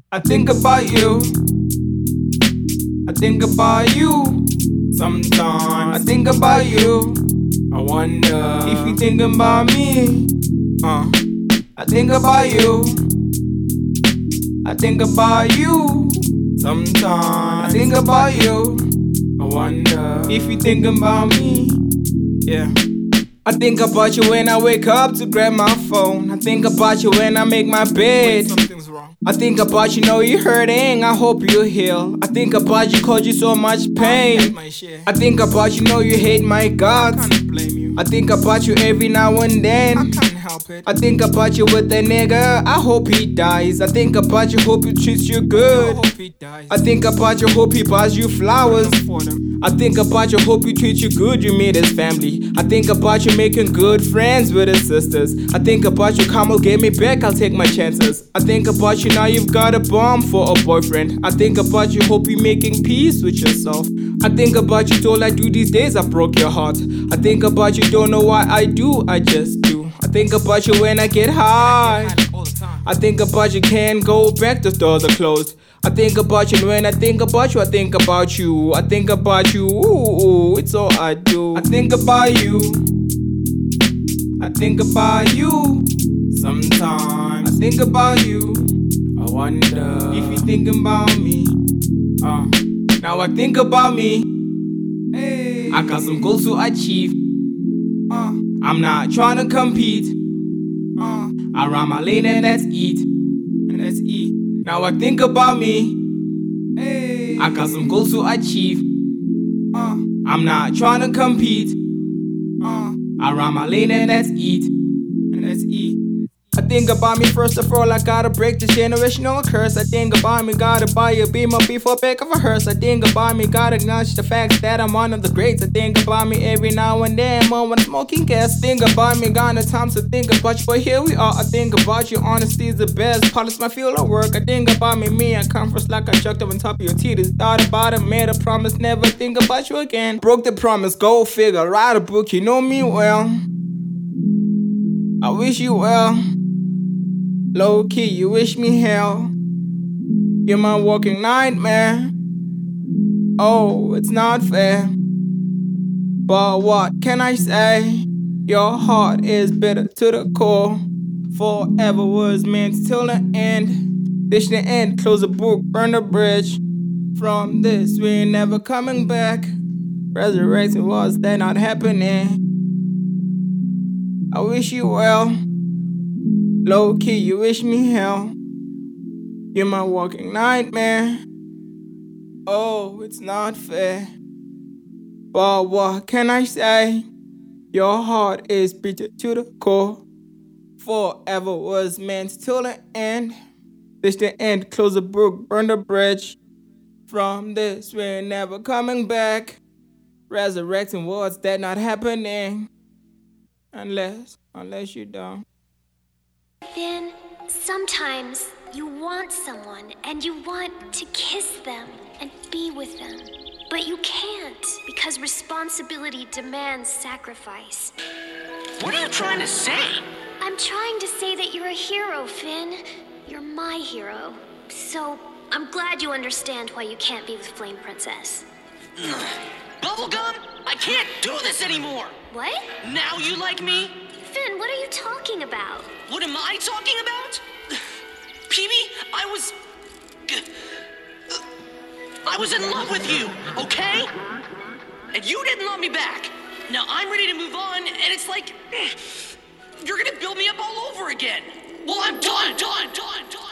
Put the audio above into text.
I think about you. I think about you. Sometimes I think about you. I wonder if you think about me. I think about you. I think about you. Sometimes I think about you. I wonder if you think about me. Yeah. I think about you when I wake up to grab my phone. I think about you when I make my bed. Something's wrong. I think about you, know you're hurting, I hope you heal. I think about you, caused you so much pain. I think about you, know you hate my guts. I can't blame you. I think about you every now and then. I can't help it. I think about you with a nigga, I hope he dies. I think about you, hope he treats you good. I hope he dies. I think about you, hope he buys you flowers. I think about you, hope he treats you good, you meet his family. I think about you making good friends with his sisters. I think about you, come will get me back, I'll take my chances. I think about you, now you've got a bomb for a boyfriend. I think about you, hope you're making peace with yourself. I think about you, all I do these days, I broke your heart. I think about you, don't know why I do, I just do. I think about you when I get high. I think about you, can't go back, the doors are closed. I think about you, and when I think about you, I think about you. I think about you, ooh, it's all I do. I think about you. I think about you. Sometimes I think about you. I wonder if you're thinking about me. Now I think about me. Hey. I got some goals to achieve. I'm not trying to compete. I run my lane and let's eat. And let's eat. Now I think about me. Hey. I got some goals to achieve. I'm not trying to compete. I run my lane and let's eat. And let's eat. I think about me first of all, I gotta break this generational curse. I think about me, gotta buy a Beamer before back of a hearse. I think about me, gotta acknowledge the facts that I'm one of the greats. I think about me every now and then, more when smoking gas. Think about me, gonna time to think about you, but here we are. I think about you, honesty is the best. Polish my field of work. I think about me, I come first like I chucked up on top of your titties. Thought about it, made a promise, never think about you again. Broke the promise, go figure, write a book, you know me well. I wish you well. Low key, you wish me hell. You're my walking nightmare. Oh, it's not fair. But what can I say? Your heart is bitter to the core. Forever was meant till the end. This the end, close the book, burn the bridge. From this, we're never coming back. Resurrection was that not happening. I wish you well. Low key, you wish me hell. You're my walking nightmare. Oh, it's not fair. But what can I say? Your heart is bitter to the core. Forever was meant till the end. This the end, close the book, burn the bridge. From this, we're never coming back. Resurrecting words that not happening. Unless you don't. Then, sometimes you want someone and you want to kiss them and be with them. But you can't because responsibility demands sacrifice. What are you trying to say? I'm trying to say that you're a hero, Finn. You're my hero. So, I'm glad you understand why you can't be with Flame Princess. Bubblegum, I can't do this anymore! What? Now you like me? Finn, what are you talking about? What am I talking about? Peebee, I was in love with you, okay? And you didn't love me back. Now I'm ready to move on, and it's like, you're gonna build me up all over again. Well, I'm done.